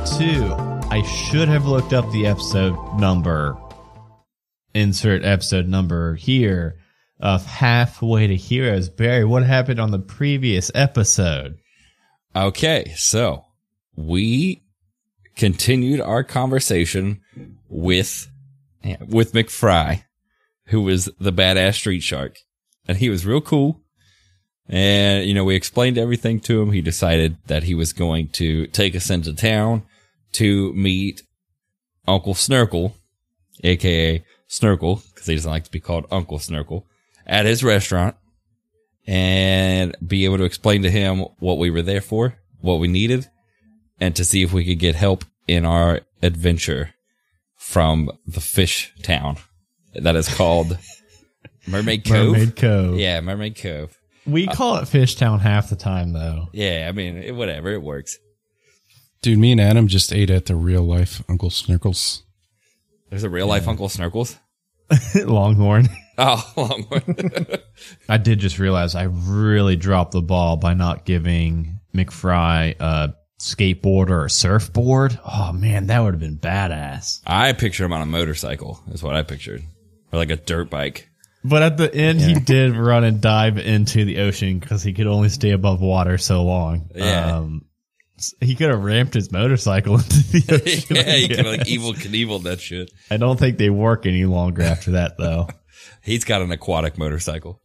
2. I should have looked up the episode number. Insert episode number here of Halfway to Heroes. Barry, what happened on the previous episode? Okay, so we continued our conversation with McFry, who was the badass street shark. And he was real cool. And, you know, we explained everything to him. He decided that he was going to take us into town to meet Uncle Snurkle, a.k.a. Snurkle, because he doesn't like to be called Uncle Snurkle, at his restaurant and be able to explain to him what we were there for, what we needed, and to see if we could get help in our adventure from the fish town that is called Mermaid Cove. Mermaid Cove. Yeah, Mermaid Cove. We call it Fish Town half the time, though. Yeah, I mean, whatever, it works. Dude, me and Adam just ate at the real life Uncle Snurkles. There's a real life Uncle Snurkles? Longhorn. Oh, Longhorn. I did just realize I really dropped the ball by not giving McFry a skateboard or a surfboard. Oh, man, that would have been badass. I pictured him on a motorcycle, is what I pictured. Or like a dirt bike. But at the end, he did run and dive into the ocean because he could only stay above water so long. Yeah. He could have ramped his motorcycle into the ocean. Yeah, he could have like Evel Knievel that shit. I don't think they work any longer after that, though. He's got an aquatic motorcycle.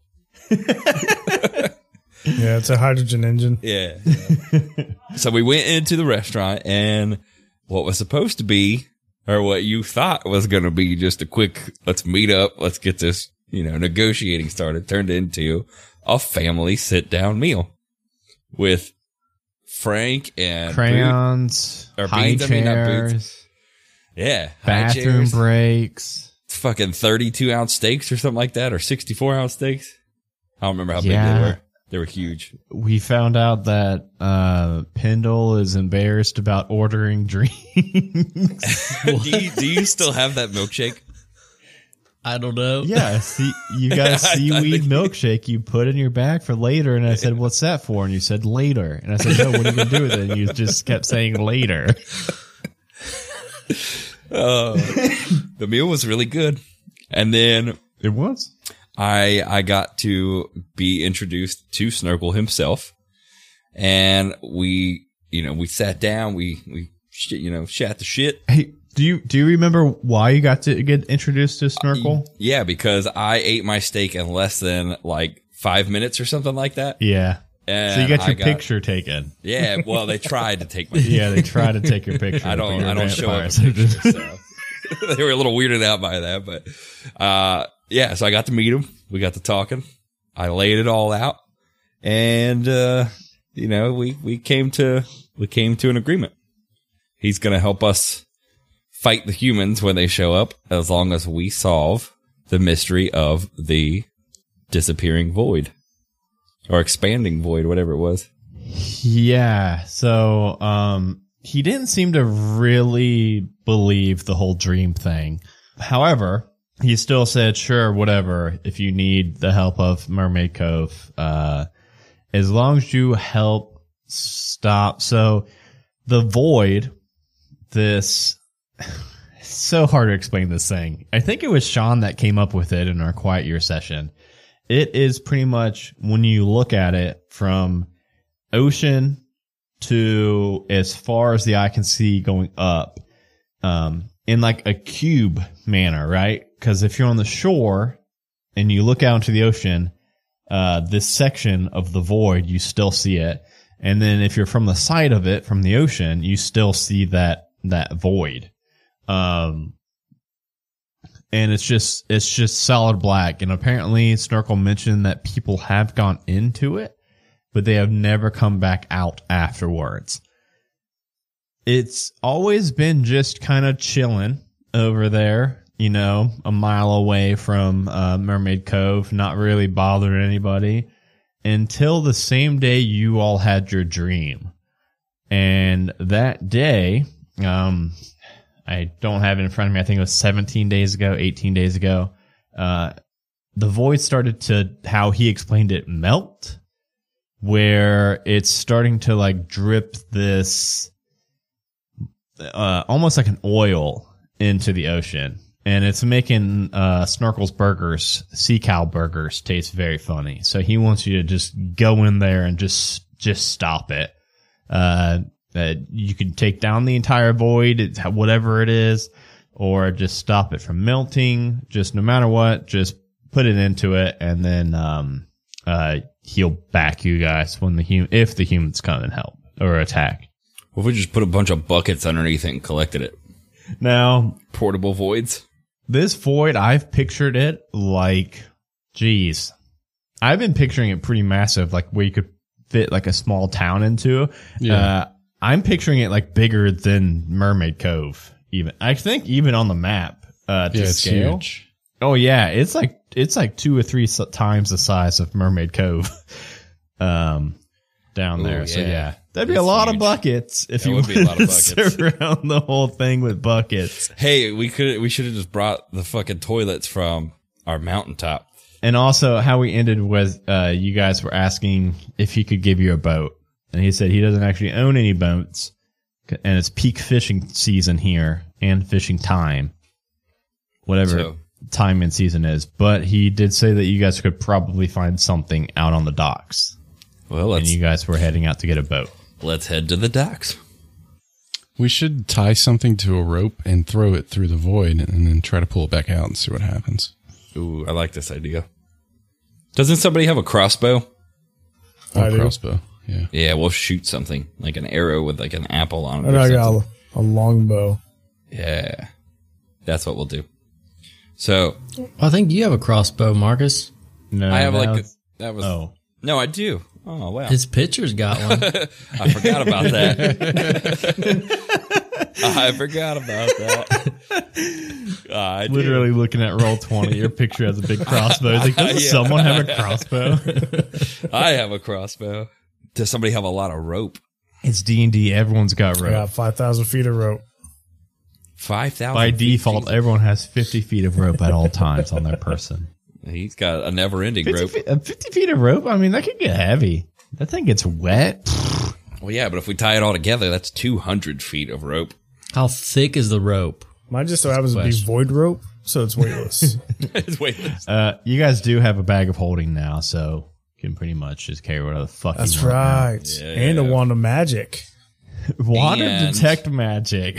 Yeah, it's a hydrogen engine. Yeah. So we went into the restaurant, and what was supposed to be, or what you thought was going to be just a quick, let's meet up, let's get this, negotiating started, turned into a family sit-down meal with Frank and crayons, high chairs, yeah, bathroom breaks, fucking 32-ounce steaks or something like that, or 64-ounce steaks. I don't remember how big they were. They were huge. We found out that Pendle is embarrassed about ordering drinks. Do you still have that milkshake? I don't know. Yeah, you got a seaweed milkshake you put in your bag for later, and I said, "What's that for?" And you said, "Later." And I said, "No, what are you gonna do with it?" And you just kept saying, "Later." The meal was really good, and then it was. I got to be introduced to Snurkle himself, and we sat down, we chat the shit. Hey, do you remember why you got to get introduced to Snurkle? Yeah, because I ate my steak in less than like 5 minutes or something like that. Yeah. And so you got your picture taken. Yeah, well, they tried to take my picture. Yeah, they tried to take your picture. I don't show up a picture, so they were a little weirded out by that, but yeah, so I got to meet him. We got to talking. I laid it all out, and we came to an agreement. He's going to help us fight the humans when they show up, as long as we solve the mystery of the disappearing void or expanding void, whatever it was. Yeah. So, he didn't seem to really believe the whole dream thing. However, he still said, sure, whatever, if you need the help of Mermaid Cove, as long as you help stop. So the void, it's so hard to explain this thing. I think it was Sean that came up with it in our Quiet Year session. It is pretty much, when you look at it, from ocean to as far as the eye can see going up, in like a cube manner, right? Because if you're on the shore and you look out into the ocean, this section of the void, you still see it. And then if you're from the side of it, from the ocean, you still see that void. And it's just solid black. And apparently Snurkle mentioned that people have gone into it, but they have never come back out afterwards. It's always been just kind of chilling over there, a mile away from Mermaid Cove, not really bothering anybody, until the same day you all had your dream. And that day, I don't have it in front of me. I think it was 17 days ago, 18 days ago. The void started to, how he explained it, melt, where it's starting to like drip this almost like an oil into the ocean. And it's making Snorkel's burgers, Sea Cow burgers, taste very funny. So he wants you to just go in there and just stop it. You can take down the entire void, whatever it is, or just stop it from melting. Just no matter what, just put it into it, and then he'll back you guys when if the humans come and help or attack. What if we just put a bunch of buckets underneath it and collected it? Now, Portable voids? this void, I've pictured it like, geez, I've been picturing it pretty massive, like where you could fit like a small town into. Yeah. I'm picturing it like bigger than Mermaid Cove. Even I think even on the map to It's scale. huge. Oh yeah, it's like 2 or 3 times the size of Mermaid Cove. Down there. Ooh, So yeah. yeah, that'd be a That's lot huge. of buckets if That you would be a lot of to buckets. surround the whole thing with buckets. Hey, we should have just brought the fucking toilets from our mountaintop. And also how we ended was you guys were asking if he could give you a boat. And he said he doesn't actually own any boats. And it's peak fishing season here and fishing time. Whatever So- time and season is. But he did say that you guys could probably find something out on the docks. Well, And you guys were heading out to get a boat. let's head to the docks. We should tie something to a rope and throw it through the void and then try to pull it back out and see what happens. Ooh, I like this idea. Doesn't somebody have a crossbow? I do. Crossbow. Yeah. Yeah, we'll shoot something like an arrow with like an apple on it. And or I something. got a longbow. Yeah, that's what we'll do. So I think you have a crossbow, Marcus. No, I have that like was- that was oh. no, I do. Oh wow, His picture's got one. I forgot about that. I forgot about that. I do. Literally looking at Roll20, your picture has a big crossbow. It's like, does Yeah. someone have a crossbow? I have a crossbow. Does somebody have a lot of rope? It's D&D. Everyone's got I rope. got 5,000 feet of rope. 5,000. By default, everyone has 50 feet of rope at all times on their person. He's got a never-ending 50 rope. feet, 50 feet of rope? I mean, that could get heavy. That thing gets wet. Well, yeah, but if we tie it all together, that's 200 feet of rope. How thick is the rope? Mine just so happens to be Question. void rope, so it's weightless. It's weightless. You guys do have a bag of holding now, so you can pretty much just carry whatever the fuck That's you want. right. Yeah. And a wand of magic. Wand of And- detect magic.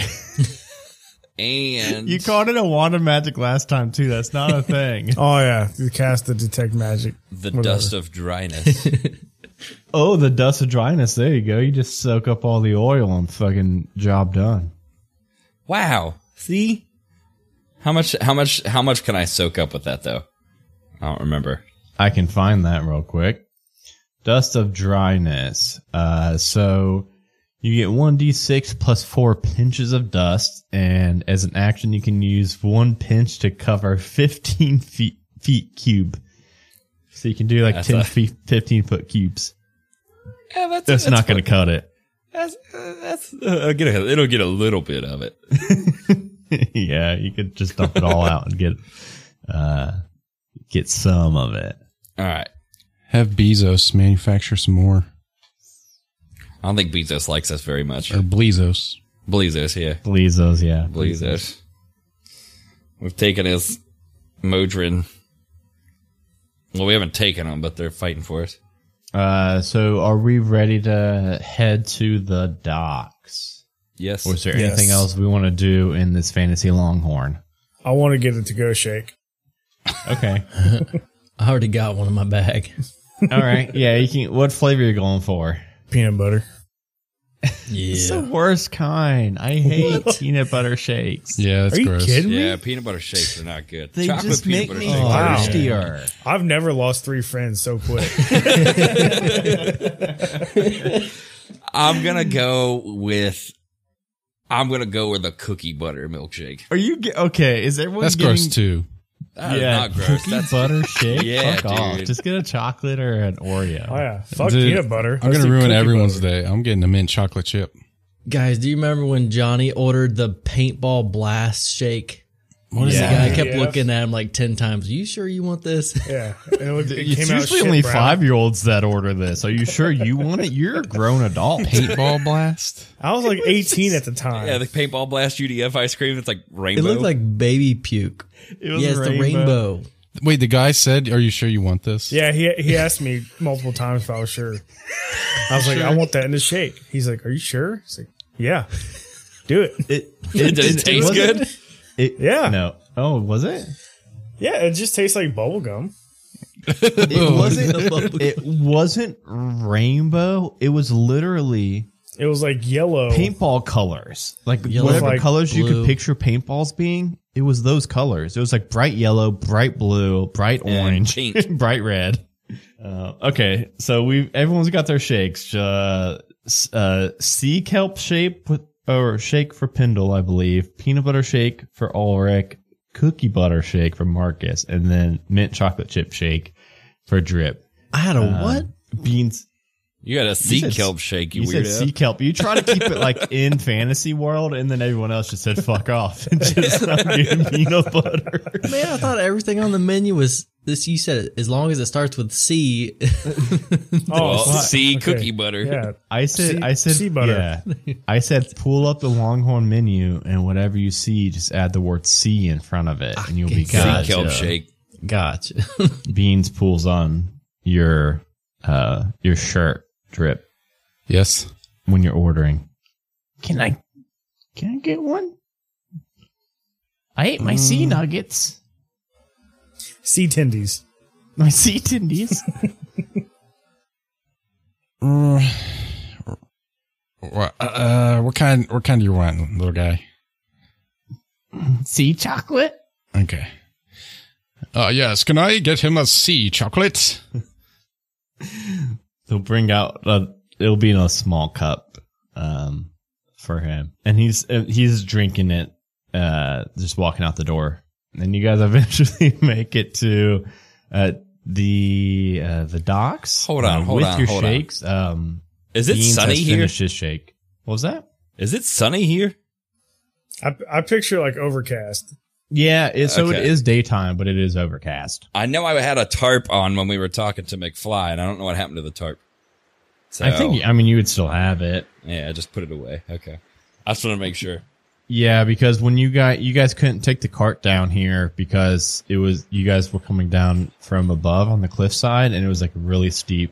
And You called it a wand of magic last time, too. That's not a thing. Oh, yeah. You cast the detect magic. the Whatever. dust of dryness. Oh, the dust of dryness. There you go. You just soak up all the oil and fucking job done. Wow. See? How much can I soak up with that though? I don't remember. I can find that real quick. Dust of dryness. So you get 1d6 plus 4 pinches of dust, and as an action, you can use 1 pinch to cover 15 feet cube. So you can do like That's 10 a- feet, 15 foot cubes. Yeah, That's not going to cut it. It'll get a little bit of it. Yeah, you could just dump it all out and get some of it. All right. Have Bezos manufacture some more. I don't think Bezos likes us very much. Or Blizos. Blizos, yeah. Blizos, yeah. Blizos. We've taken his Modron. Well, we haven't taken them, but they're fighting for us. So are we ready to head to the docks? Yes. Or is there Yes. anything else we want to do in this fantasy Longhorn? I want to get it to go shake. Okay. I already got one in my bag. All right. Yeah, you can. What flavor are you going for? Peanut butter. It's the Yeah. worst kind. I hate peanut butter shakes. Yeah, that's Are you gross. kidding Yeah, me? peanut butter shakes are not good. They Chocolate just peanut make butter me shakes. Wow. thirstier. I've never lost 3 friends so quick. I'm gonna go with a cookie butter milkshake. Are you okay? Is everyone That's getting, gross too. That is Yeah, not gross. cookie That's butter shake. Yeah, Fuck off. dude. Just get a chocolate or an Oreo. Oh, yeah. Fuck Dude, peanut butter. I'm Let's gonna do ruin cookie everyone's butter. day. I'm getting a mint chocolate chip. Guys, do you remember when Johnny ordered the paintball blast shake? What is The Yeah. guy kept Yeah. looking at him like 10 times. Are you sure you want this? Yeah. And it It's came out usually shit only brown. 5-year-olds that order this. Are you sure you want it? You're a grown adult. Paintball blast? I was like 18 at the time. Yeah, the paintball blast UDF ice cream. It's like rainbow. It looked like baby puke. It was Yes, the rainbow. Wait, the guy said, "Are you sure you want this?" Yeah, he asked me multiple times if I was sure. I was like, I want that in the shake. He's like, are you sure? He's like, yeah, do it. Does it taste wasn't- good? Yeah. No. Oh, was it? Yeah, it just tastes like bubble gum. It wasn't. It wasn't rainbow. It was literally It was like yellow. paintball colors, like Yellow, whatever like colors you blue. could picture paintballs being. It was those colors. It was like bright yellow, bright blue, bright And orange, pink. bright red. Okay, so everyone's got their shakes. Sea kelp shake or shake for Pendle, I believe. Peanut butter shake for Ulrich. Cookie butter shake for Marcus, and then mint chocolate chip shake for Drip. I had a what? Beans. You got a sea said- kelp shake, you, You said weirdo. sea kelp. You try to keep it like in fantasy world, and then everyone else just said fuck off and just started getting peanut butter. Man, I thought everything on the menu was this. You said as long as it starts with C. Well, fuck. sea Okay. cookie butter. Yeah. I said sea butter. Yeah. I said pull up the Longhorn menu, and whatever you see, just add the word sea in front of it, and you'll be Sea good. Gotcha. kelp shake. Gotcha. Beans pulls on your shirt, Drip, Yes. when you're ordering. Can I get one? I ate my sea nuggets. Sea tendies. My sea tendies. What kind do you want, little guy? Sea chocolate. Okay. Yes. Can I get him a sea chocolate? They'll bring out it'll be in a small cup for him, and he's drinking it just walking out the door. And you guys eventually make it to the docks. Hold on, hold with on, your hold on. shakes. Is it Beans sunny has here? finished his shake. What was that? Is it sunny here? I picture like overcast. Yeah, so it Okay. is daytime, but it is overcast. I know I had a tarp on when we were talking to McFly, and I don't know what happened to the tarp. So, I mean, you would still have it. yeah, I just put it away. Okay. I just want to make sure. Yeah, because when you guys couldn't take the cart down here because you guys were coming down from above on the cliffside, and it was like really steep,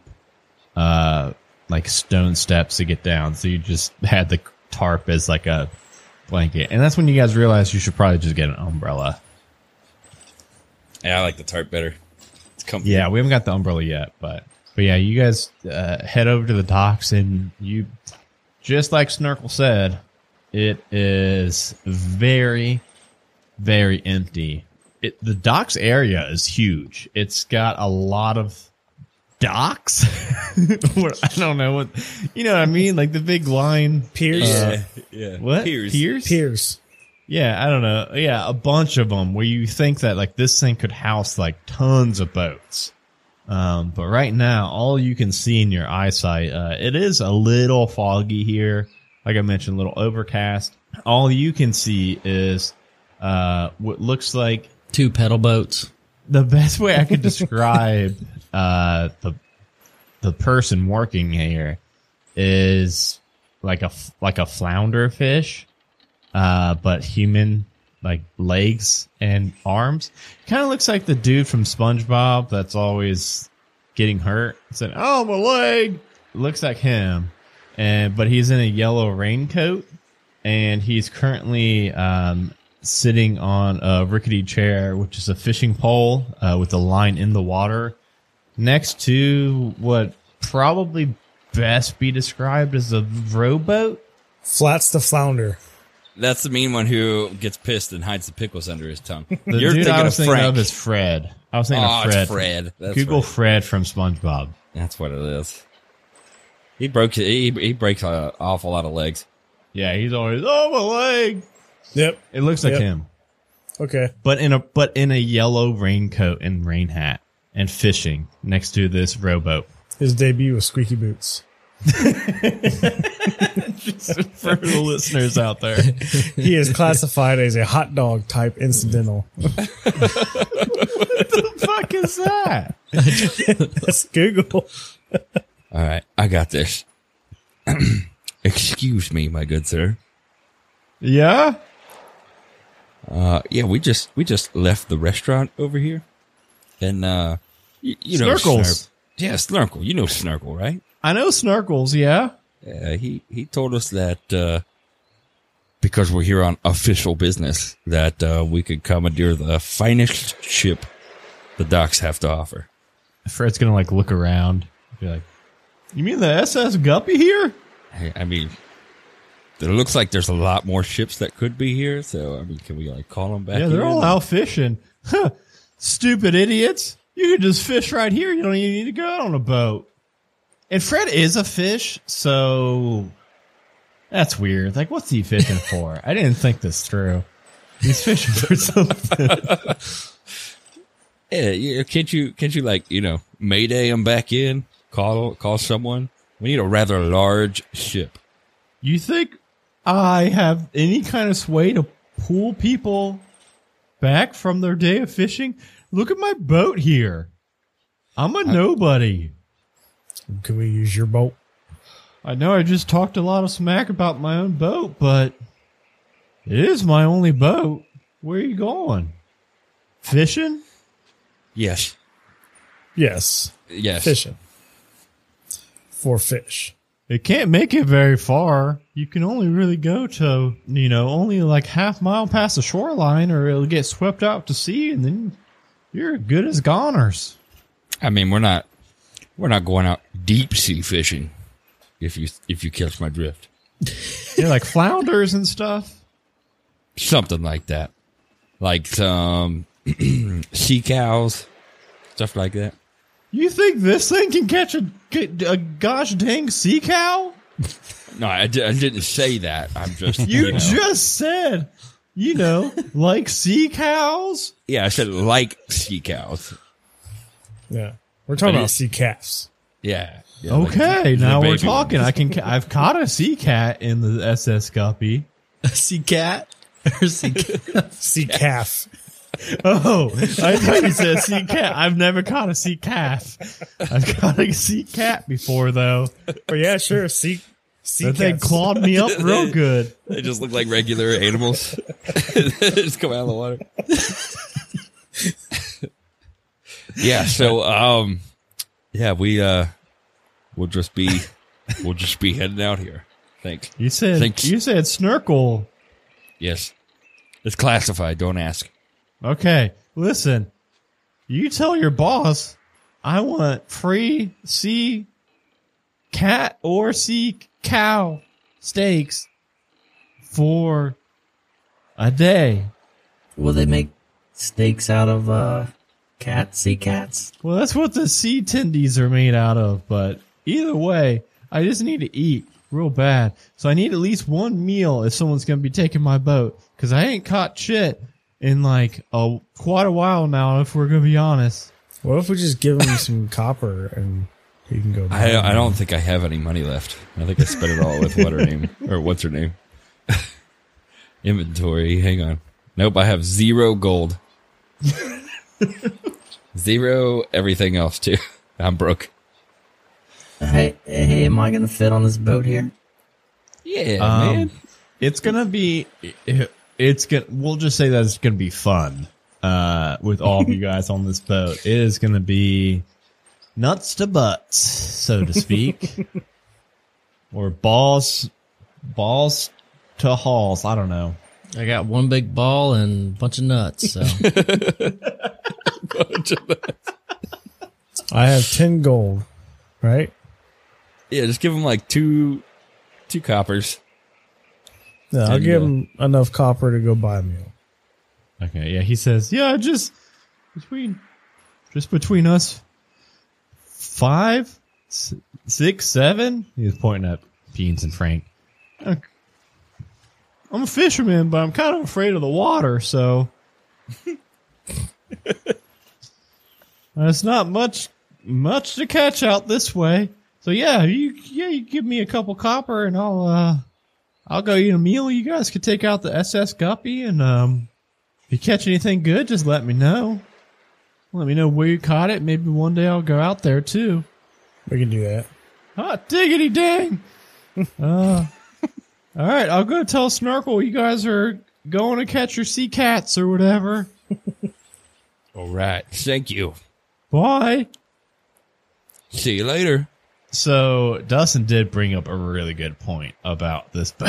like stone steps to get down. So you just had the tarp as like a blanket, and that's when you guys realized you should probably just get an umbrella. Yeah, I like the tarp better. It's comfy. Yeah, we haven't got the umbrella yet, but yeah, you guys head over to the docks, and you, just like Snurkle said, it is very, very empty. The docks area is huge. It's got a lot of docks. I don't know what, you know what I mean? Like the big line. Piers. Yeah. What? Piers. Piers. Yeah, I don't know. Yeah, a bunch of them where you think that like this thing could house like tons of boats. But right now, all you can see in your eyesight, it is a little foggy here. Like I mentioned, a little overcast. All you can see is what looks like 2 pedal boats. the best way I could describe the person working here is like a flounder fish, but human, like legs and arms. Kind of looks like the dude from SpongeBob that's always getting hurt. Said, "Oh, my leg!" Looks like him, but he's in a yellow raincoat, and he's currently sitting on a rickety chair, which is a fishing pole with a line in the water, next to what probably best be described as a rowboat. Flats the flounder. That's the mean one who gets pissed and hides the pickles under his tongue. The You're dude thinking I of was thinking Frank. of is Fred. I was thinking Oh, of Fred. it's Fred. That's Google right. Fred from SpongeBob. That's what it is. He breaks an awful lot of legs. Yeah, he's always, "Oh, my leg." Yep. It looks like Yep. him, Okay. but in a yellow raincoat and rain hat and fishing next to this rowboat. His debut was Squeaky Boots. For the listeners out there. He is classified as a hot dog type incidental. What the fuck is that? That's Google. All right, I got this. Excuse me, my good sir. Yeah? Yeah, we just left the restaurant over here, and you know Snarkles. Yeah, Snarkle. You know Snarkle, right? I know Snarkles, yeah. He told us that because we're here on official business, that we could commandeer the finest ship the docks have to offer. Fred's gonna like look around. Be like, you mean the SS Guppy here? I mean, it looks like there's a lot more ships that could be here. So I mean, can we like call them back? Yeah, they're in? all out fishing. Huh. Stupid idiots. You can just fish right here. You don't even need to go out on a boat. And Fred is a fish, so that's weird. Like, what's he fishing for? I didn't think this through. He's fishing for something. Yeah, can't you like, Mayday them back in? Call someone. We need a rather large ship. You think I have any kind of sway to pull people back from their day of fishing? Look at my boat here. I'm a nobody. Can we use your boat? I know I just talked a lot of smack about my own boat, but it is my only boat. Where are you going? Fishing? Yes. Yes. Yes. Fishing. For fish. It can't make it very far. You can only really go to, only like half mile past the shoreline, or it'll get swept out to sea, and then you're good as goners. I mean, we're not going out deep sea fishing. If you catch my drift. Yeah, like flounders and stuff. Something like that. Like some sea cows, stuff like that. You think this thing can catch a gosh dang sea cow? No, I didn't say that. I'm just You just said, like sea cows. Yeah, I said like sea cows. Yeah. We're talking about sea calves. Yeah. Okay, like now the we're baby talking. ones. I've caught a sea cat in the SS Guppy. A sea cat? Or sea cat? Sea calf. Oh, I thought you said sea cat. I've never caught a sea calf. I've caught a sea cat before, though. But yeah, sure. Sea That thing calves. clawed me up real good. They just look like regular animals. Just come out of the water. Yeah. So, we'll just be heading out here. Thanks. You said snurkle. Yes. It's classified. Don't ask. Okay, listen. You tell your boss I want free sea cat or sea cow steaks for a day. Will they make steaks out of sea cats? Well, that's what the sea tendies are made out of, but either way, I just need to eat real bad. So I need at least one meal if someone's going to be taking my boat, because I ain't caught shit in like quite a while now, if we're going to be honest. What if we just give him some copper and he can go? I don't think I have any money left. I think I spent it all with what's her name? Inventory. Hang on. Nope, I have 0 gold. 0 everything else too. I'm broke. Hey, am I gonna fit on this boat here? Yeah, man. It's gonna be. We'll just say that it's gonna be fun. With all of you guys on this boat, it is gonna be nuts to butts, so to speak, or balls to halls. I don't know. I got one big ball and a bunch of nuts. So I have 10 gold, right? Yeah, just give him like two coppers. Yeah, I'll give him enough copper to go buy a meal. Okay, yeah, he says, yeah, just between us, 5, 6, 7. He was pointing at Beans and Frank. I'm a fisherman, but I'm kind of afraid of the water, so there's not much to catch out this way. So yeah, you give me a couple copper, and I'll I'll go eat a meal. You guys could take out the SS Guppy, and if you catch anything good, just let me know. Let me know where you caught it. Maybe one day I'll go out there too. We can do that. Hot diggity dang! All right, I'll go tell Snorkel you guys are going to catch your sea cats or whatever. All right. Thank you. Bye. See you later. So Dustin did bring up a really good point about this boat.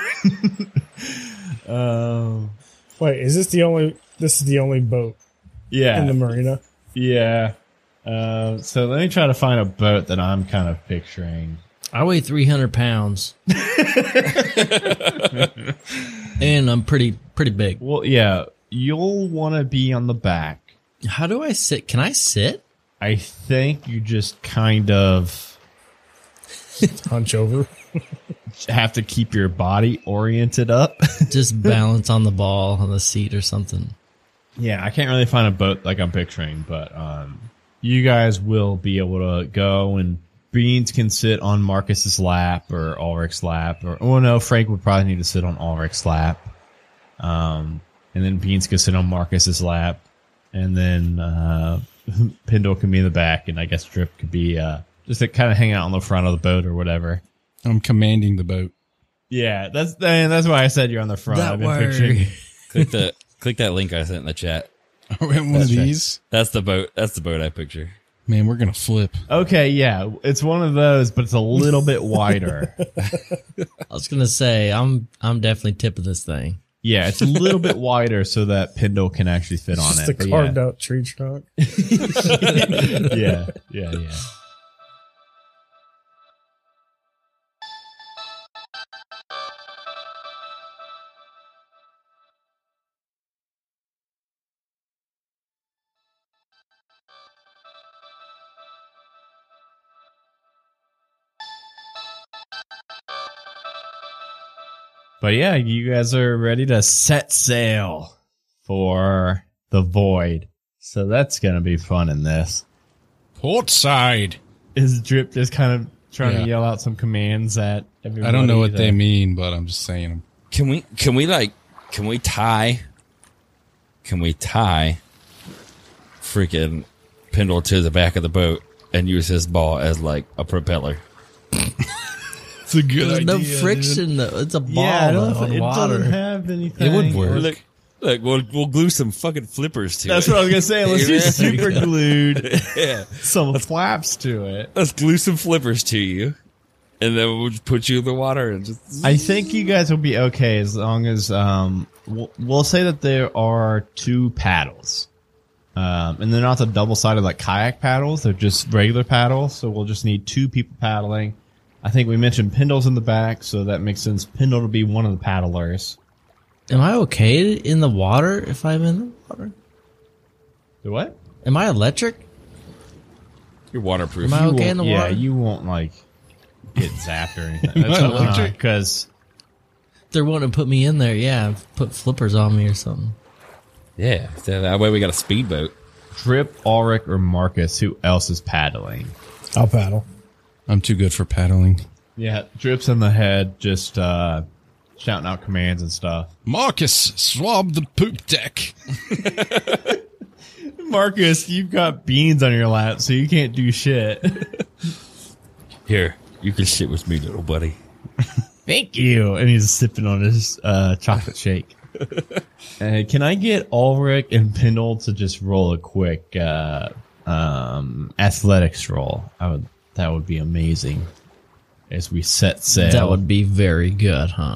Wait, is this the only? This is the only boat Yeah. in the marina. Yeah. So let me try to find a boat that I'm kind of picturing. I weigh 300 pounds. And I'm pretty big. Well, yeah, you'll want to be on the back. How do I sit? Can I sit? I think you just kind of Hunch over. have to keep your body oriented up. Just balance on the ball on the seat or something. Yeah, I can't really find a boat like I'm picturing, but you guys will be able to go, and Beans can sit on Marcus's lap or Ulrich's lap, or oh no, Frank would probably need to sit on Ulrich's lap, and then Beans can sit on Marcus's lap, and then Pindle can be in the back, and I guess Drip could be just to kind of hang out on the front of the boat or whatever. I'm commanding the boat. Yeah, that's why I said you're on the front. That I've been word. picturing. Click that link I sent in the chat. Are we at one of these? That's the boat. That's the boat I picture. Man, we're going to flip. Okay, yeah, it's one of those, but it's a little bit wider. I was gonna say I'm definitely tipping this thing. Yeah, it's a little bit wider so that Pindle can actually fit on Just it. a but carved out tree trunk. yeah, yeah. But yeah, you guys are ready to set sail for the void. So that's going to be fun in this. Port side. Is Drip just kind of trying Yeah. to yell out some commands at everybody? I don't know what they mean, but I'm just saying them. Can we tie freaking Pindle to the back of the boat and use his ball as like a propeller? It's a good There's no friction though. It's a ball Yeah, on it water. doesn't have anything. It would work. Look, we'll glue some fucking flippers to That's it. what I was going to say. Let's do super glued Yeah. some flaps to it. Let's glue some flippers to you, and then we'll just put you in the water and just. I think you guys will be okay as long as we'll say that there are 2 paddles, and they're not the double-sided like kayak paddles. They're just regular paddles. So we'll just need 2 people paddling. I think we mentioned Pindle's in the back, so that makes sense. Pindle to be one of the paddlers. Am I okay in the water if I'm in the water? The what? Am I electric? You're waterproof. Am I okay in the Yeah, water? you won't like get zapped or anything. That's electric? because They're wanting to put me in there. Yeah, put flippers on me or something. Yeah, so that way we got a speedboat. Drip, Ulrich, or Marcus, who else is paddling? I'll paddle. I'm too good for paddling. Yeah, Drip's in the head, just shouting out commands and stuff. Marcus, swab the poop deck. Marcus, you've got beans on your lap, so you can't do shit. Here, you can sit with me, little buddy. Thank you. And he's sipping on his chocolate shake. Can I get Ulrich and Pindle to just roll a quick athletics roll? That would be amazing. As we set sail. That would be very good, huh?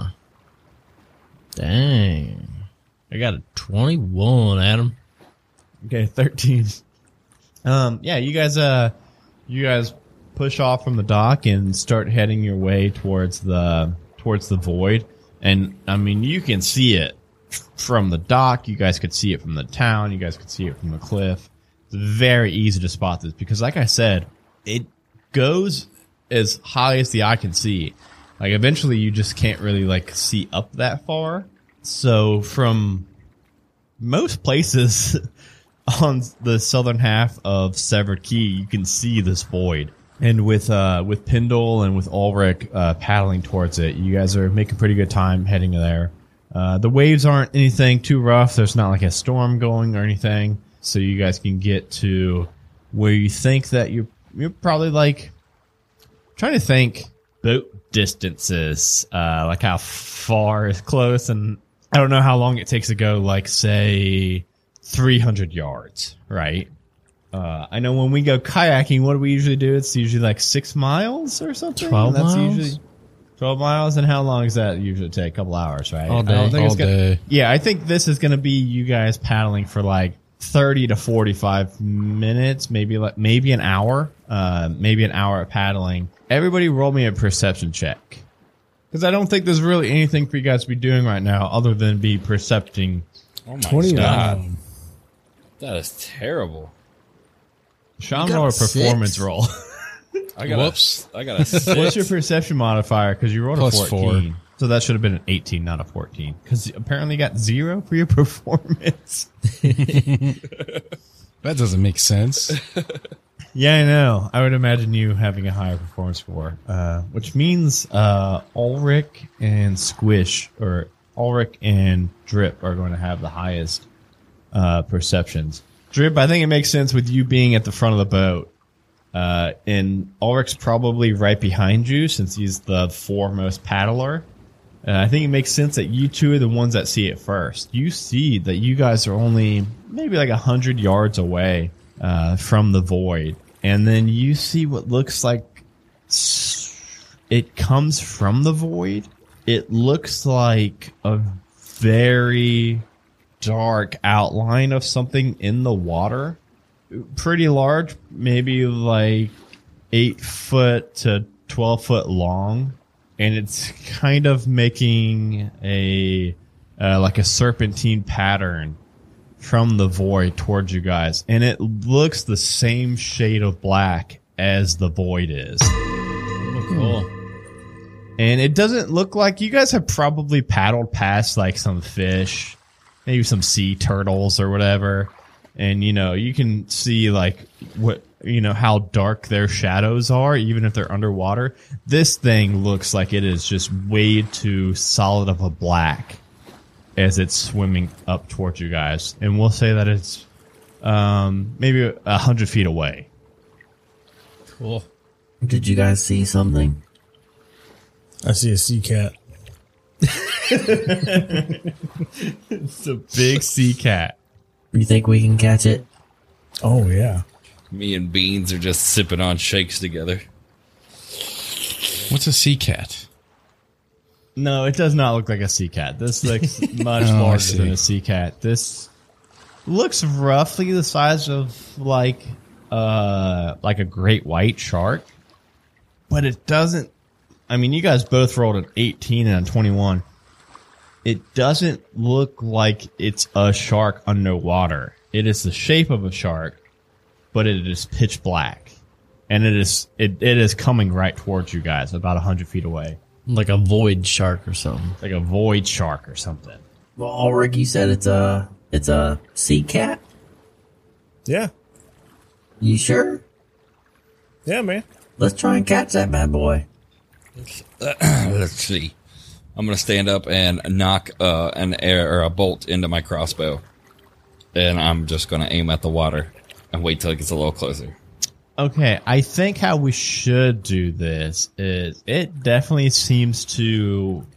Dang. I got a 21, Adam. Okay, 13. Yeah, you guys push off from the dock and start heading your way towards the void. And I mean, you can see it from the dock. You guys could see it from the town. You guys could see it from the cliff. It's very easy to spot this because, like I said, it goes as high as the eye can see. Like eventually, you just can't really like see up that far. So from most places on the southern half of Severed Key, you can see this void And with Pendle and with Ulrich paddling towards it, you guys are making pretty good time heading there. The waves aren't anything too rough. There's not like a storm going or anything, so you guys can get to where you think that you're probably like trying to think boat distances, like how far is close, and I don't know how long it takes to go. Like say 300 yards, right? I know when we go kayaking, what do we usually do? It's usually like 6 miles or something. 12 That's miles? usually 12 miles. And how long does that usually take? A couple hours, right? All day. I don't think All it's gonna- day. Yeah, I think this is going to be you guys paddling for like 30 to 45 minutes, maybe an hour, maybe an hour of paddling. Everybody roll me a perception check. Because I don't think there's really anything for you guys to be doing right now other than be percepting. Oh my 21. god, that is terrible. Sean, You got roll a a performance 6? roll. I got Whoops. I got a 6. What's your perception modifier? Because you rolled Plus a 14. 4. So that should have been an 18, not a 14. Because apparently you got 0 for your performance. That doesn't make sense. Yeah, I know. I would imagine you having a higher performance score. Which means Ulrich and Squish, or Ulrich and Drip are going to have the highest perceptions. Drip, I think it makes sense with you being at the front of the boat. And Ulrich's probably right behind you since he's the foremost paddler. I think it makes sense that you two are the ones that see it first. You see that you guys are only maybe like 100 yards away from the void. And then you see what looks like it comes from the void. It looks like a very dark outline of something in the water. Pretty large, maybe like 8 foot to 12 foot long, and it's kind of making a like a serpentine pattern from the void towards you guys, and it looks the same shade of black as the void is. Cool. And it doesn't look like you guys have probably paddled past like some fish, maybe some sea turtles or whatever. And, you know, you can see like what, you know, how dark their shadows are, even if they're underwater. This thing looks like it is just way too solid of a black as it's swimming up towards you guys. And we'll say that it's, maybe 100 feet away. Cool. Did you guys see something? I see a sea cat. It's a big sea cat. You think we can catch it? Oh, yeah. Me and Beans are just sipping on shakes together. What's a sea cat? No, it does not look like a sea cat. This looks much Oh, I larger than see. a sea cat. This looks roughly the size of like a great white shark, but it doesn't. I mean, you guys both rolled an 18 and a 21. It doesn't look like it's a shark underwater. It is the shape of a shark, but it is pitch black, and it is coming right towards you guys, about 100 feet away, Like a void shark or something. like a void shark or something. Well, Ulrich, you said it's a sea cat. Yeah. You sure? Yeah, man. Let's try and catch that bad boy. Let's see. I'm gonna stand up and knock an air or a bolt into my crossbow, and I'm just gonna aim at the water and wait till it gets a little closer. Okay, I think how we should do this is it definitely seems to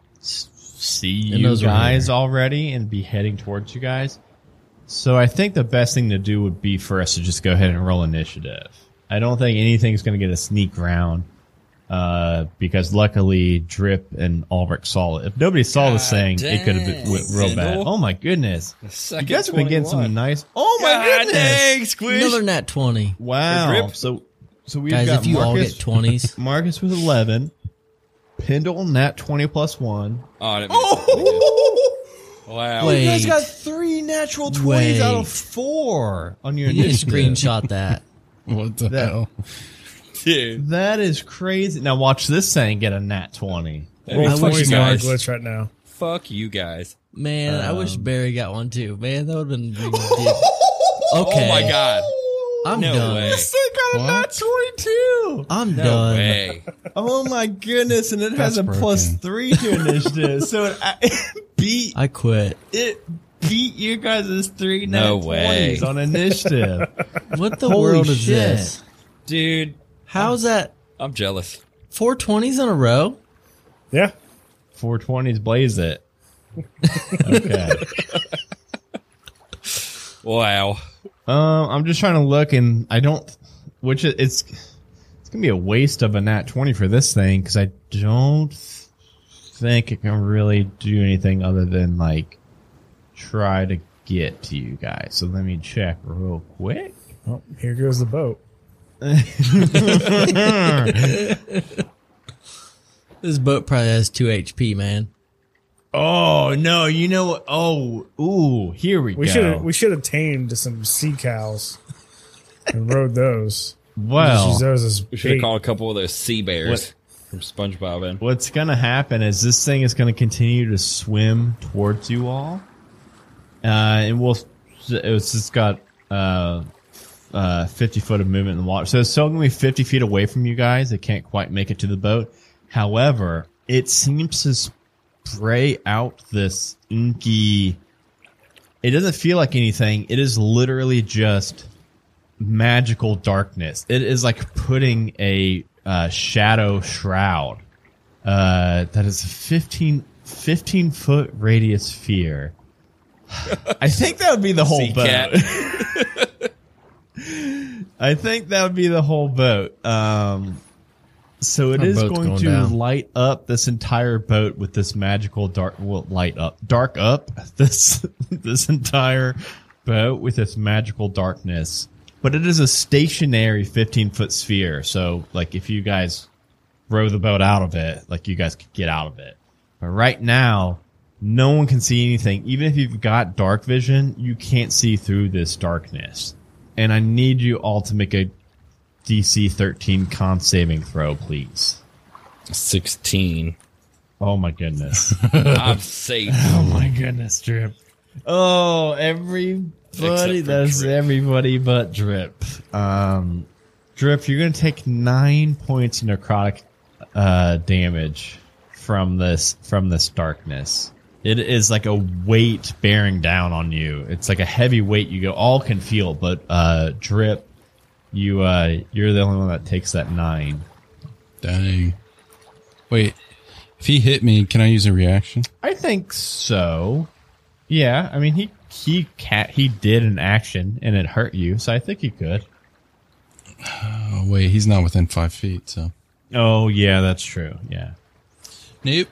see It you knows we're guys here. already and be heading towards you guys. So I think the best thing to do would be for us to just go ahead and roll initiative. I don't think anything's going to get a sneak round because luckily Drip and Ulrich saw it. If nobody saw this thing, it could have been went real bad. Kendall. Oh my goodness. You Second guys have been getting some 21. nice. Oh my God goodness. dang, Squish! Another nat 20. Wow. Drip. So we've Guys, got if you all Marcus. get 20s, Marcus with 11. Pendle, nat 20 plus 1. Oh, I didn't mean to say that. Wow. Wait. You guys got 3 natural 20s Wait. out of 4 on your you need to initiative. screenshot that. What the That- hell? Dude. That is crazy. Now watch this thing get a nat 20. Roll Fuck you 20's not a guys. glitch right now. Fuck you guys. Man, I wish Barry got one too. Man, that would have been ridiculous. Oh Okay. my god. I'm No done. way. This thing got a nat 22. I'm No done. way. Oh my goodness! And it has a That's +3 to initiative, so it beat I quit. you guys' 3 nat No way. 20s on initiative. What the Holy world is shit. this? Dude, How's that? I'm jealous. 420s in a row? Yeah. 420s blaze it. Okay. Wow. I'm just trying to look, and I don't. It's gonna be a waste of a nat 20 for this thing because I don't think it can really do anything other than like try to get to you guys. So let me check real quick. Oh, here goes the boat. This boat probably has 2 HP, man. Oh no! You know what? Oh, ooh! Here we go. We should have tamed some sea cows and rode those. Well, Use those as We should have bait. called a couple of those sea bears What? from SpongeBob in. what's gonna happen is this thing is gonna continue to swim towards you all, and it's just got 50 foot of movement in the water, so it's still gonna be 50 feet away from you guys. It can't quite make it to the boat. However, it seems to spray out this inky. It doesn't feel like anything. It is literally just magical darkness. It is like putting a shadow shroud that is a 15 foot radius sphere. I think that would be the whole Sea boat. cat. I think that would be the whole boat. So it Our is boat's going going to down. light up this entire boat with this magical dark this entire boat with this magical darkness. But it is a stationary 15-foot sphere. So like if you guys row the boat out of it, like you guys could get out of it. But right now, no one can see anything. Even if you've got dark vision, you can't see through this darkness. And I need you all to make a DC 13 con saving throw, please. 16. Oh my goodness. I'm safe. Oh my goodness, Drip. Oh, everybody. Except for That's Drip. everybody but Drip. Drip, you're going to take 9 points of necrotic damage from this darkness. It is like a weight bearing down on you. It's like a heavy weight you all can feel, but Drip, you're the only one that takes that 9. Dang. Wait, if he hit me, can I use a reaction? I think so. Yeah, I mean he did an action and it hurt you, so I think he could. Oh, wait, he's not within 5 feet, so. Oh yeah, that's true. Yeah, Nope.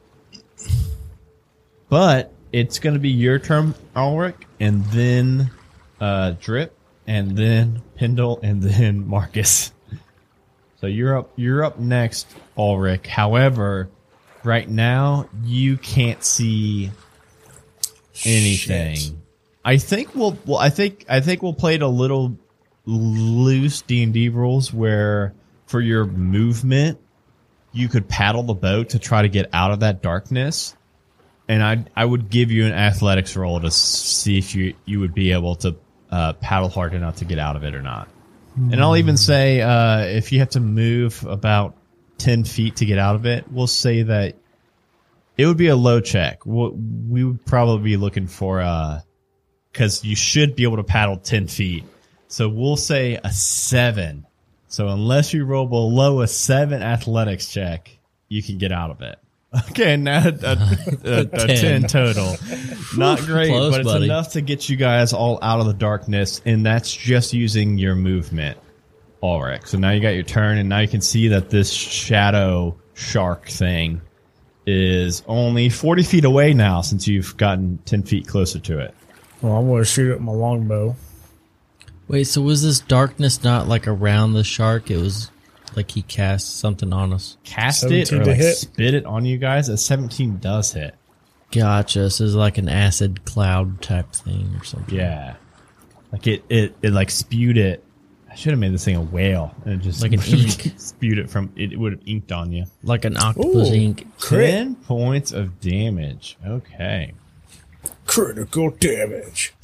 but it's gonna be your turn, Ulrich, and then Drip, and then Pendle, and then Marcus. So you're up next, Ulrich. However, right now you can't see anything. Shit. I think we'll play it a little loose D&D rules where for your movement you could paddle the boat to try to get out of that darkness, and I would give you an athletics roll to see if you would be able to paddle hard enough to get out of it or not. And I'll even say if you have to move about 10 feet to get out of it, we'll say that it would be a low check. We would probably be looking for because you should be able to paddle 10 feet. So we'll say a 7. So unless you roll below a 7 athletics check, you can get out of it. Okay, now a 10 total. Not great, Close, but it's buddy. enough to get you guys all out of the darkness, and that's just using your movement. Ulrich. So now you got your turn, and now you can see that this shadow shark thing is only 40 feet away now since you've gotten 10 feet closer to it. Well, I'm going to shoot it with my longbow. Wait, so was this darkness not like around the shark? It was like he cast something on us. Cast it 17 or to like hit. spit it on you guys. A 17 does hit. Gotcha. So it's like an acid cloud type thing or something. Yeah. Like it like spewed it. I should have made this thing a whale and it just Like an ink. spewed it from it would have inked on you. Like an octopus Ooh. ink. 10 points of damage. Okay. Critical damage.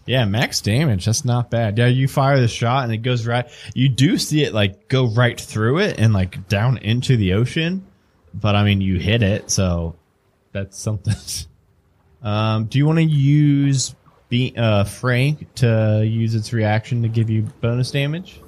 Yeah, max damage. That's not bad. Yeah, you fire the shot and it goes right. You do see it like go right through it and like down into the ocean. But I mean, you hit it, so that's something. Do you want to use Frank to use its reaction to give you bonus damage?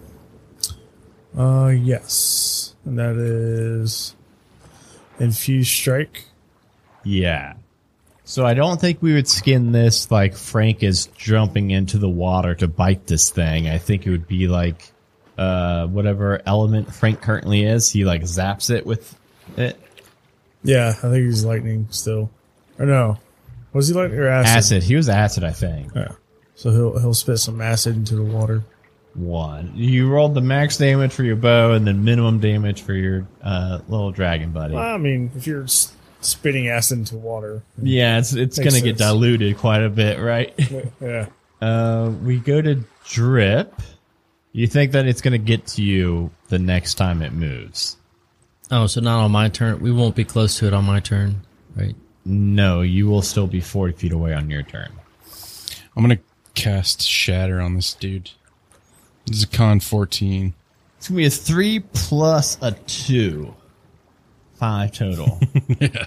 Yes. And that is Infused Strike. Yeah. So I don't think we would skin this like Frank is jumping into the water to bite this thing. I think it would be like whatever element Frank currently is. He like zaps it with it. Yeah, I think he's lightning still. Or no. Was he lightning or acid? Acid. He was acid, I think. Yeah. So he'll spit some acid into the water. 1. You rolled the max damage for your bow and then minimum damage for your little dragon buddy. Well, I mean, if you're spitting acid into water. Yeah, it's going to get diluted quite a bit, right? Yeah. We go to Drip. You think that it's going to get to you the next time it moves? Oh, so not on my turn. We won't be close to it on my turn, right? No, you will still be 40 feet away on your turn. I'm going to cast Shatter on this dude. This is a con 14. It's going to be a 3 plus a 2. 5 total. Yeah.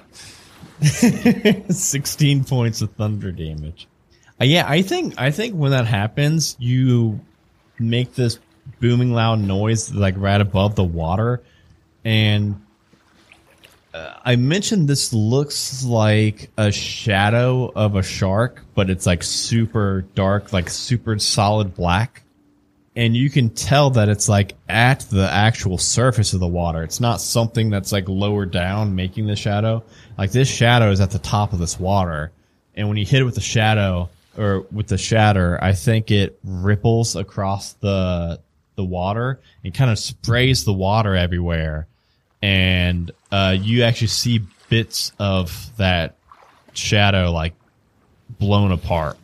16 points of thunder damage. Yeah, I think when that happens, you make this booming loud noise like right above the water. And I mentioned this looks like a shadow of a shark, but it's like super dark, like super solid black. And you can tell that it's like at the actual surface of the water. It's not something that's like lower down making the shadow. Like this shadow is at the top of this water. And when you hit it with the shadow or with the shatter, I think it ripples across the water and kind of sprays the water everywhere. And you actually see bits of that shadow like blown apart.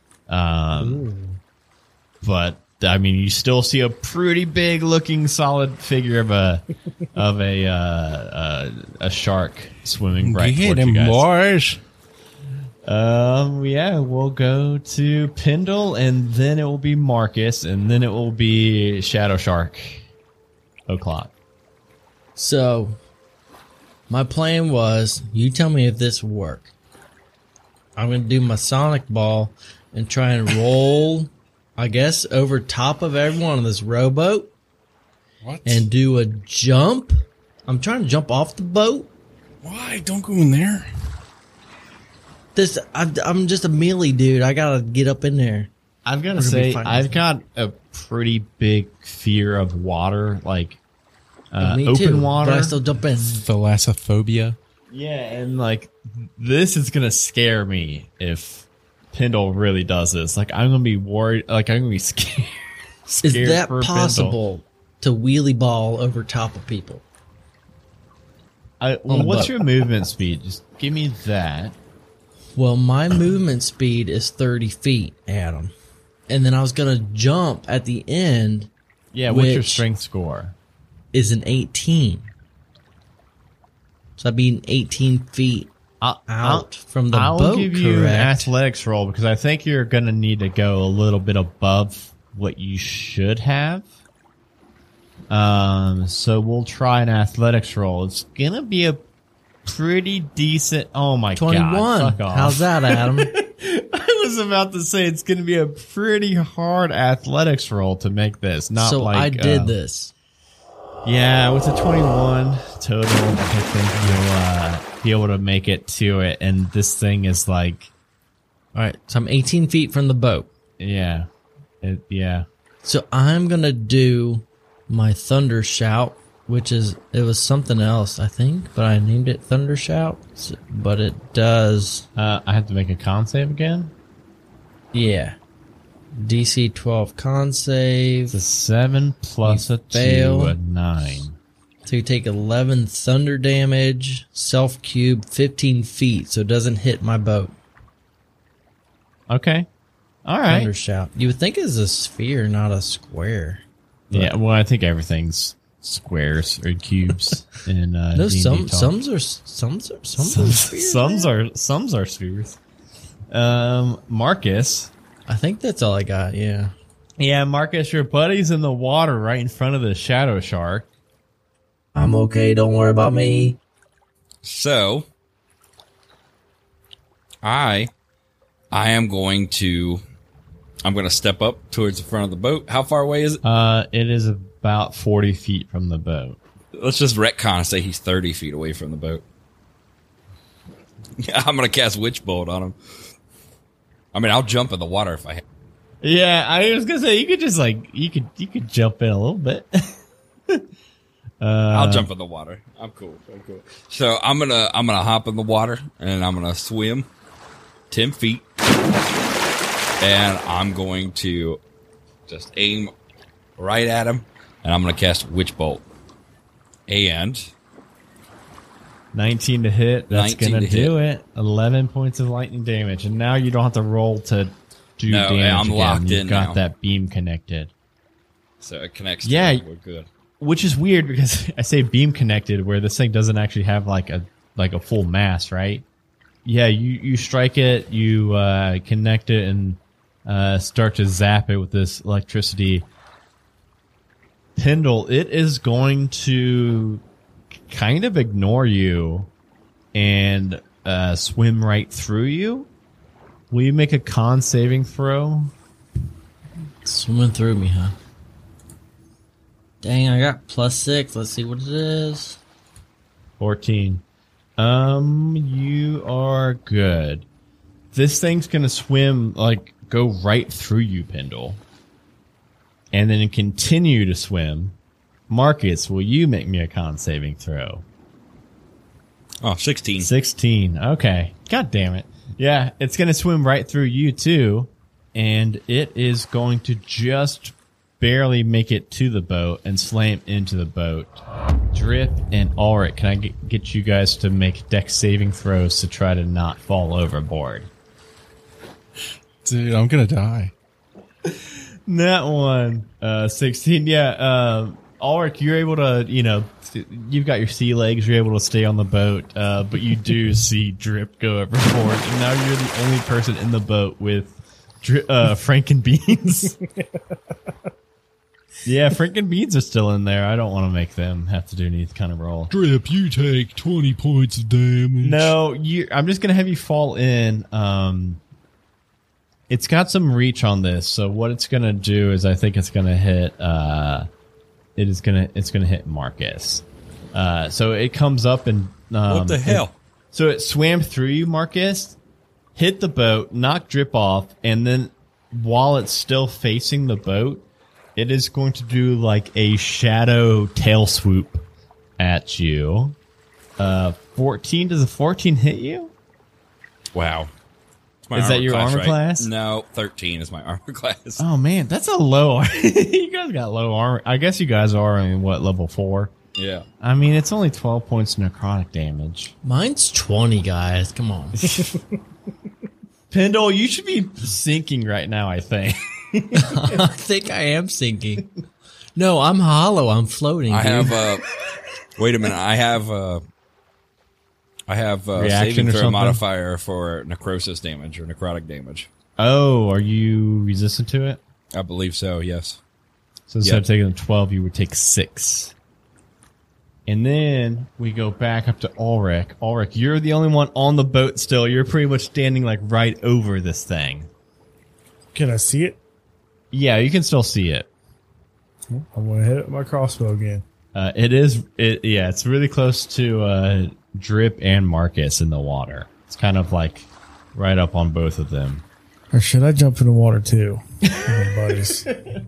But I mean, you still see a pretty big looking solid figure of a shark swimming right towards you guys. boys. Yeah, we'll go to Pendle, and then it will be Marcus, and then it will be Shadow Shark o'clock. So, my plan was, you tell me if this will work. I'm going to do my Sonic Ball and try and roll, I guess, over top of everyone on this rowboat. What? And do a jump. I'm trying to jump off the boat. Why? Don't go in there. I'm just a melee dude. I got to get up in there. I've got to say, I've got a pretty big fear of water, like Me open too, water. But I still jump in. Thalassophobia. Yeah, and like this is gonna scare me if Pendle really does this. Like I'm gonna be worried. Like I'm gonna be scared. Is that for possible to wheelie ball over top of people? What's your movement speed? Just give me that. Well, my movement speed is 30 feet, Adam. And then I was going to jump at the end. Yeah, what's your which strength score? Is an 18. So I'd be 18 feet out from the boat, I'll give you an correct? athletics roll because I think you're going to need to go a little bit above what you should have. So we'll try an athletics roll. It's going to be a pretty decent. Oh my 21. God. Fuck off. How's that, Adam? I was about to say it's going to be a pretty hard athletics roll to make this. Not so like I did this. Yeah, with a 21 total, I think you'll be able to make it to it. And this thing is like, All right. So I'm 18 feet from the boat. yeah, yeah. So I'm going to do my Thunder Shout, which it was something else, I think, but I named it Thunder Shout. But it does. I have to make a con save again. Yeah. DC 12 con save. It's a 7 plus You a 2, fail. a 9. So you take 11 thunder damage, self cube 15 feet, so it doesn't hit my boat. Okay. All right. Thunder Shout. You would think it's a sphere, not a square. Yeah, well, I think everything's squares or cubes in No, D&D some talk. some are spheres. Some are spheres. Marcus, I think that's all I got. Yeah. Yeah, Marcus, your buddy's in the water right in front of the shadow shark. I'm okay. Don't worry about me. So, I am going to step up towards the front of the boat. How far away is it? It is about 40 feet from the boat. Let's just retcon and say he's 30 feet away from the boat. Yeah, I'm going to cast Witch Bolt on him. I mean, I'll jump in the water if I have. Yeah, I was gonna say you could just you could jump in a little bit. I'll jump in the water. I'm cool. So I'm gonna hop in the water and I'm gonna swim 10 feet, and I'm going to just aim right at him, and I'm gonna cast Witch Bolt. And 19 to hit. That's 19 gonna to do it. 11 points of lightning damage, and now you don't have to roll to do damage. I'm again. locked You've in got now. that beam connected. So it connects. Yeah. We're good. Which is weird because I say beam connected where this thing doesn't actually have like a full mass, right? Yeah, you strike it, you connect it, and start to zap it with this electricity. Pendle, it is going to kind of ignore you and swim right through you. Will you make a con saving throw? Swimming through me, huh? Dang, I got +6. Let's see what it is. 14. You are good. This thing's gonna swim, go right through you, Pendle. And then continue to swim. Marcus, will you make me a con saving throw? Oh, 16. 16. Okay. God damn it. Yeah, it's gonna swim right through you too. And it is going to just barely make it to the boat and slam into the boat. Drip and Ulrich, can I get you guys to make dex saving throws to try to not fall overboard? Dude, I'm gonna die. That one, 16. Yeah, Ulrich, you're able to, you've got your sea legs, you're able to stay on the boat, but you do see Drip go overboard, and now you're the only person in the boat with Frankenbeans. Yeah, Frankenbeans are still in there. I don't want to make them have to do any kind of roll. Drip, you take 20 points of damage. No, I'm just gonna have you fall in. It's got some reach on this, so what it's gonna do is I think it's gonna hit. It's gonna hit Marcus. So it comes up and What the hell? So it swam through you, Marcus, hit the boat, knocked Drip off, and then while it's still facing the boat, it is going to do like a shadow tail swoop at you. 14. Does a 14 hit you? Wow. Is that your armor class? No, 13 is my armor class. Oh man, that's a low. You guys got low armor. I guess you guys are level 4? Yeah. I mean, it's only 12 points of necrotic damage. Mine's 20, guys. Come on. Pendle, you should be sinking right now, I think. I think I am sinking. No, I'm hollow. I'm floating. I dude. have wait a minute. I have Reaction saving or throw something? modifier for necrosis damage or necrotic damage. Oh, are you resistant to it? I believe so, yes. So instead of Yep. taking 12, you would take 6. And then we go back up to Ulrich. Ulrich, you're the only one on the boat still. You're pretty much standing like right over this thing. Can I see it? Yeah, you can still see it. I'm going to hit it with my crossbow again. It's really close to Drip and Marcus in the water. It's kind of like right up on both of them. Or should I jump in the water too? With my buddies.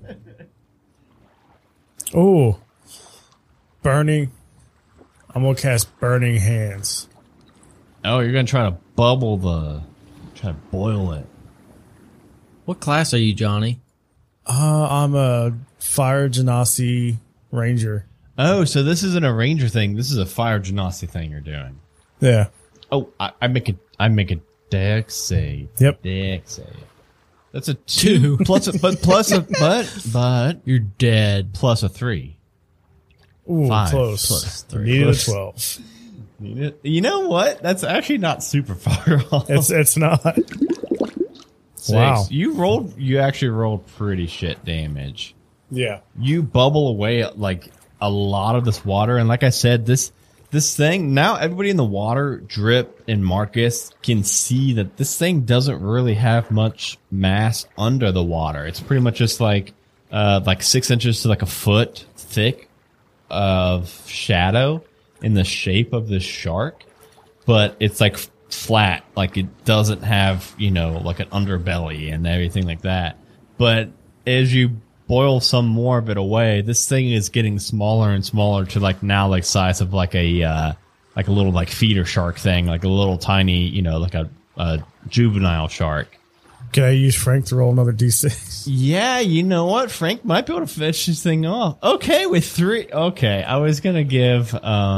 Oh. Burning. I'm going to cast Burning Hands. Oh, you're going to try to try to boil it. What class are you, Johnny? I'm a Fire Genasi Ranger. Oh, so this isn't a ranger thing. This is a fire genasi thing you're doing. Yeah. Oh, I make a dex save. Yep. Dex save. That's a 2 plus but You're dead. plus a 3. Ooh, 5 close. plus 3. Needed a Plus- 12. You know what? That's actually not super far off. It's not. Wow. You actually rolled pretty shit damage. Yeah. You bubble away like a lot of this water, and like I said, this thing, now everybody in the water, Drip and Marcus, can see that this thing doesn't really have much mass under the water. It's pretty much just like 6 inches to like a foot thick of shadow in the shape of this shark, but it's like flat, like it doesn't have, like an underbelly and everything like that. But as you boil some more of it away, this thing is getting smaller and smaller to like now like size of like a little like feeder shark thing, like a little tiny, like a juvenile shark. Can I use Frank to roll another D6? Yeah, you know what? Frank might be able to finish this thing off. Okay, with 3. Okay, I was gonna give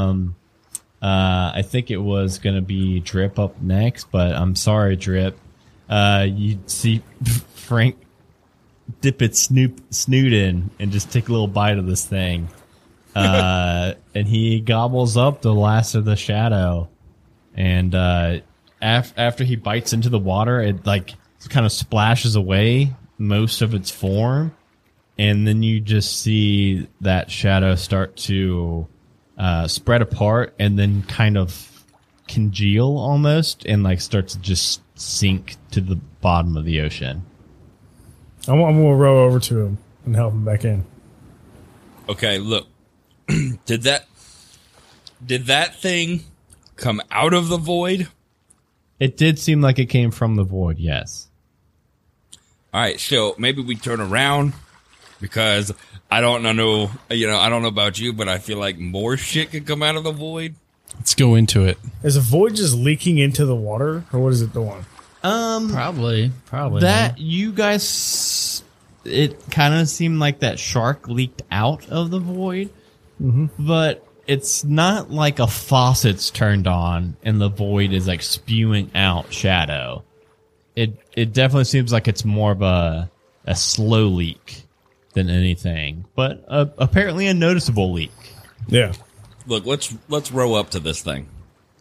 I think it was gonna be Drip up next, but I'm sorry, Drip. You see Frank dip its snoot in and just take a little bite of this thing. And he gobbles up the last of the shadow. And after he bites into the water, it like kind of splashes away most of its form. And then you just see that shadow start to spread apart and then kind of congeal almost and like start to just sink to the bottom of the ocean. I'm going to row over to him and help him back in. Okay, look. Did that thing come out of the void? It did seem like it came from the void, yes. All right, so maybe we turn around because I don't know, I don't know about you, but I feel like more shit could come out of the void. Let's go into it. Is the void just leaking into the water, or what is it doing? Probably. That you guys, it kind of seemed like that shark leaked out of the void, but it's not like a faucet's turned on and the void is like spewing out shadow. It definitely seems like it's more of a slow leak than anything, but apparently a noticeable leak. Yeah. Look, let's row up to this thing,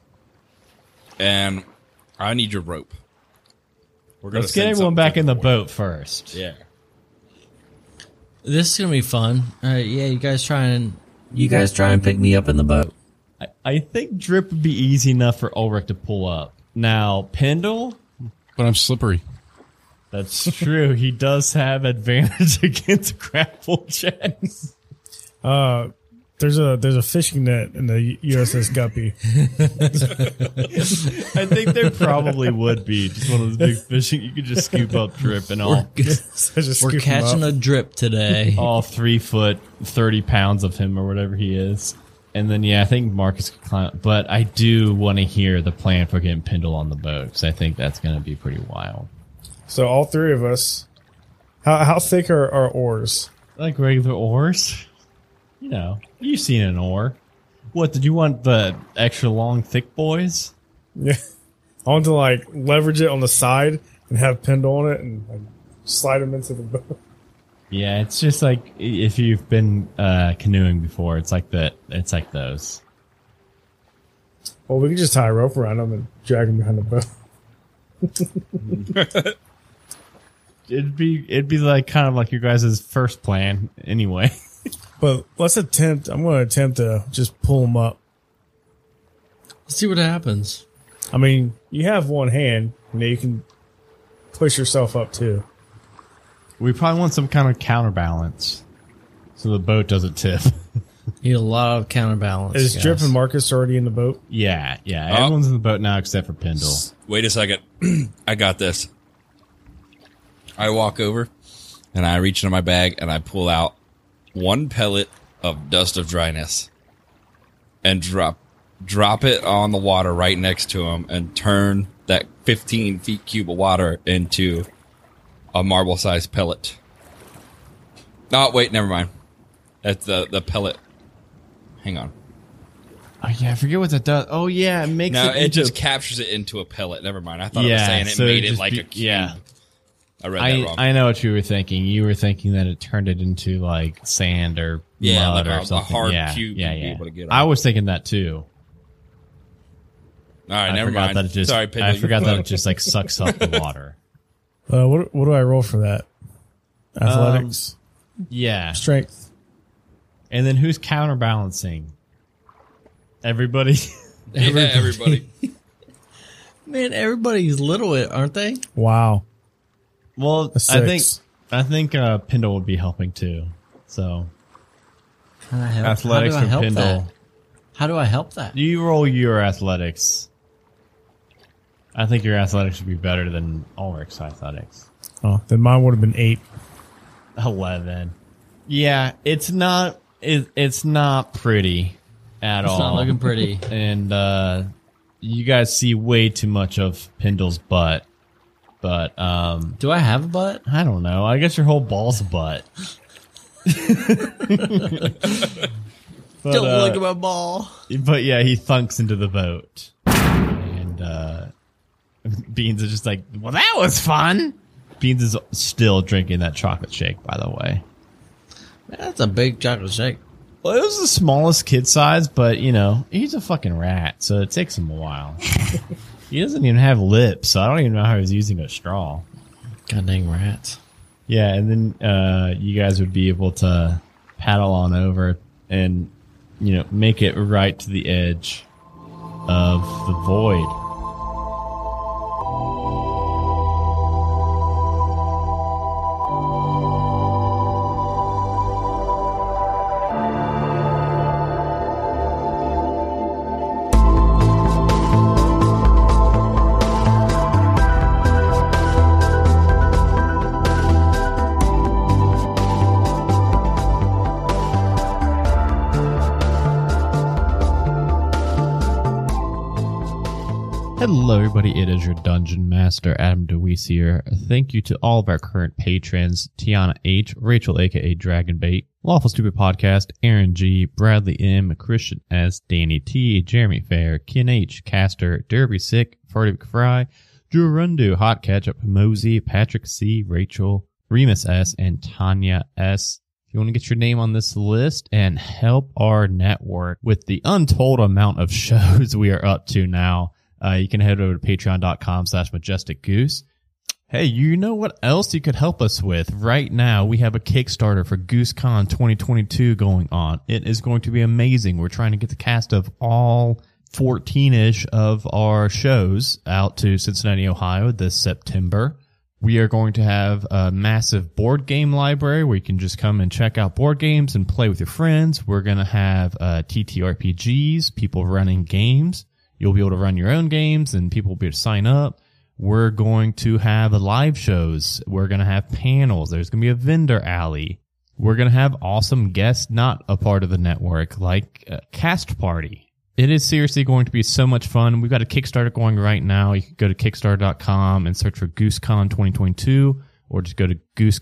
and I need your rope. Let's get everyone back in the boat first. Yeah. This is gonna be fun. You guys try and pick me up in the boat. I think Drip would be easy enough for Ulrich to pull up. Now, Pendle, But I'm slippery. that's true. He does have advantage against grapple checks. There's a fishing net in the USS Guppy. I think there probably would be just one of those big fishing. You could just scoop up Drip and all. So just we're scoop him catching up. a drip today. All 3 foot, 30 pounds of him or whatever he is. And then, I think Marcus could climb. But I do want to hear the plan for getting Pendle on the boat because I think that's going to be pretty wild. So all 3 of us. How thick are our oars? Like regular oars? You've seen an oar. What, did you want the extra long, thick boys? Yeah. I want to leverage it on the side and have Pendle on it and slide him into the boat. Yeah, it's just like if you've been canoeing before, it's like that. It's like those. Well, we could just tie a rope around him and drag him behind the boat. It'd be like kind of like your guys' first plan anyway. But I'm going to attempt to just pull him up. Let's see what happens. I mean, you have one hand, you can push yourself up too. We probably want some kind of counterbalance so the boat doesn't tip. Need a lot of counterbalance. Is guys. Drip and Marcus already in the boat? Yeah. Everyone's in the boat now except for Pendle. Wait a second. I got this. I walk over, and I reach into my bag, and I pull out 1 pellet of Dust of Dryness and drop it on the water right next to him and turn that 15 feet cube of water into a marble-sized pellet. Oh, wait, never mind. That's the pellet. Hang on. Oh, yeah, I forget what that does. Oh, yeah, it makes No, it it into... just captures it into a pellet. Never mind. I thought it was Yeah, saying it so made it it just like be- a cube. yeah. I read that wrong. I know what you were thinking. You were thinking that it turned it into like sand or Yeah, mud like or a something. hard yeah, cube yeah, you'd be yeah. able to get on. I was thinking that too. All right, I never forgot mind. that it just. Sorry, Pendle, I you're forgot that it fucked. just like sucks up the water. What do I roll for that? Athletics, Yeah. strength. And then who's counterbalancing? Everybody? Yeah, everybody. Man, everybody's little, aren't they? Wow. Well, A I think Pindle would be helping too. So How do I help, athletics how do I for help that? Pindle. How do I help that? You roll your athletics. I think your athletics would be better than Ulrich's athletics. Oh, then mine would have been 8. 11. Yeah, it's not pretty at all. It's not looking pretty. And you guys see way too much of Pindle's butt. But Do I have a butt? I don't know. I guess your whole ball's a butt. But, Don't look at my ball. But yeah, he thunks into the boat. And Beans is just like, well, that was fun. Beans is still drinking that chocolate shake, by the way. Man, that's a big chocolate shake. Well, it was the smallest kid size, but, you know, he's a fucking rat, so it takes him a while. He doesn't even have lips, so I don't even know how he's using a straw. God dang rats. Yeah, and then you guys would be able to paddle on over and, you know, make it right to the edge of the void. Hello, everybody. It is your Dungeon Master, Adam DeWeese here. Thank you to all of our current patrons, Tiana H., Rachel, a.k.a. Dragonbait, Lawful Stupid Podcast, Aaron G., Bradley M., Christian S., Danny T., Jeremy Fair, Ken H., Caster, Derby Sick, Farty McFry, Drew Rundu, Hot Ketchup, Mosey, Patrick C., Rachel, Remus S., and Tanya S. If you want to get your name on this list and help our network with the untold amount of shows we are up to now, you can head over to patreon.com/majesticgoose. Hey, you know what else you could help us with? Right now, we have a Kickstarter for GooseCon 2022 going on. It is going to be amazing. We're trying to get the cast of all 14-ish of our shows out to Cincinnati, Ohio this September. We are going to have a massive board game library where you can just come and check out board games and play with your friends. We're going to have TTRPGs, people running games. You'll be able to run your own games and people will be able to sign up. We're going to have live shows. We're going to have panels. There's going to be a vendor alley. We're going to have awesome guests not a part of the network like Cast Party. It is seriously going to be so much fun. We've got a Kickstarter going right now. You can go to Kickstarter.com and search for GooseCon 2022 or just go to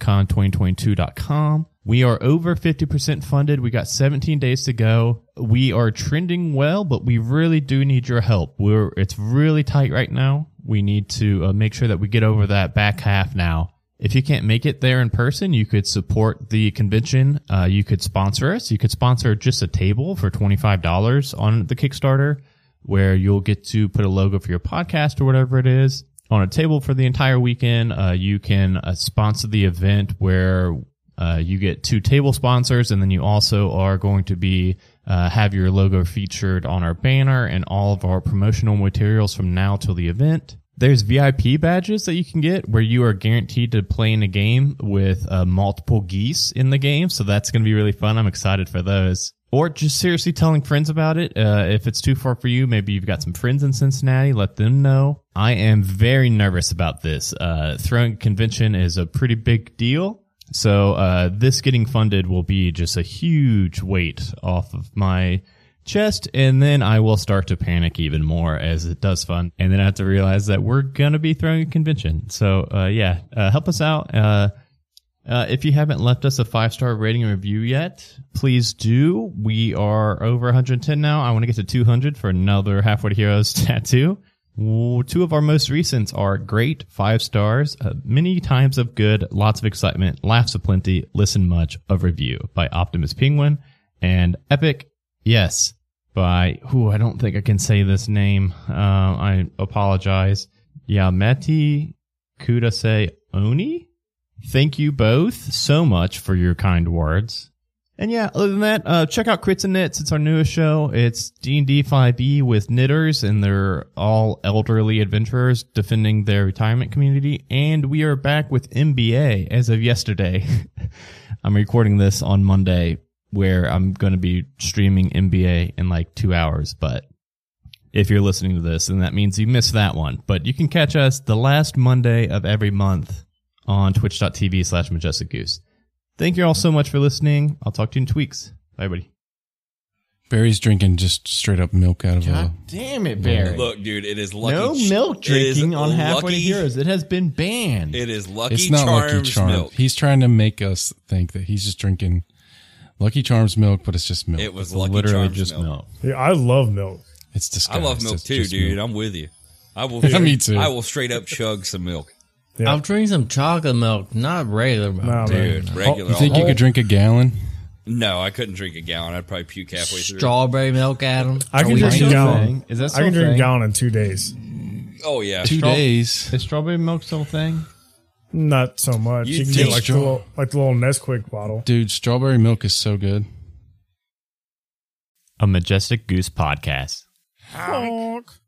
GooseCon2022.com. We are over 50% funded. We got 17 days to go. We are trending well, but we really do need your help. It's really tight right now. We need to make sure that we get over that back half now. If you can't make it there in person, you could support the convention. You could sponsor us. You could sponsor just a table for $25 on the Kickstarter, where you'll get to put a logo for your podcast or whatever it is on a table for the entire weekend. You can sponsor the event where you get 2 table sponsors, and then you also are going to be have your logo featured on our banner and all of our promotional materials from now till the event. There's VIP badges that you can get where you are guaranteed to play in a game with multiple geese in the game, so that's going to be really fun. I'm excited for those. Or just seriously telling friends about it. If it's too far for you, maybe you've got some friends in Cincinnati, let them know. I am very nervous about this. Throwing a convention is a pretty big deal. So this getting funded will be just a huge weight off of my chest, and then I will start to panic even more as it does fun, and then I have to realize that we're going to be throwing a convention. So help us out. If you haven't left us a 5-star rating and review yet, please do. We are over 110 now. I want to get to 200 for another Halfway to Heroes tattoo. 2 of our most recents are great, 5 stars, many times of good, lots of excitement, laughs aplenty, listen much of review by Optimus Penguin, and Epic, yes, by, I don't think I can say this name, I apologize, Yameti Kudase Oni. Thank you both so much for your kind words. And yeah, other than that, check out Crits and Knits. It's our newest show. It's D&D 5e with knitters, and they're all elderly adventurers defending their retirement community. And we are back with MBA as of yesterday. I'm recording this on Monday, where I'm going to be streaming MBA in like 2 hours. But if you're listening to this, then that means you missed that one. But you can catch us the last Monday of every month on twitch.tv/Majestic Goose. Thank you all so much for listening. I'll talk to you in 2 weeks. Bye, buddy. Barry's drinking just straight up milk out of a... Damn it, Barry. Look, dude, it is Lucky No milk drinking on Halfway to Lucky- Heroes. It has been banned. It is Lucky It's not Charms Lucky Charms. milk. He's trying to make us think that he's just drinking Lucky Charms milk, but it's just milk. It was Lucky Literally Charms just milk. milk. Yeah, I love milk. It's I disgusting. love milk too, dude. I'm with you. I will. Me too. I will straight up chug some milk, Yeah. I'll drink some chocolate milk, not regular milk. Nah, dude. man. Regular. You think you could drink a gallon? No, I couldn't drink a gallon. I'd probably puke halfway through. Strawberry milk, Adam. I can Are we drink a still- gallon. Is that I still can a drink a thing? gallon in 2 days. Oh yeah. 2 days. Is strawberry milk still a thing? Not so much. You You, can take get like the little Nesquik bottle. Dude, strawberry milk is so good. A Majestic Goose podcast. Honk.